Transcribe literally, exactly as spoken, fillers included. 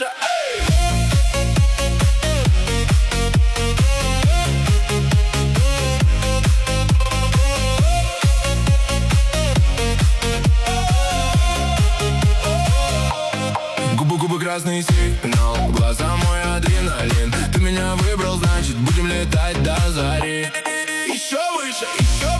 выше, эй! Губы-губы красный сигнал, глаза мой адреналин. Ты меня выбрал, значит будем летать до зари. Еще выше, еще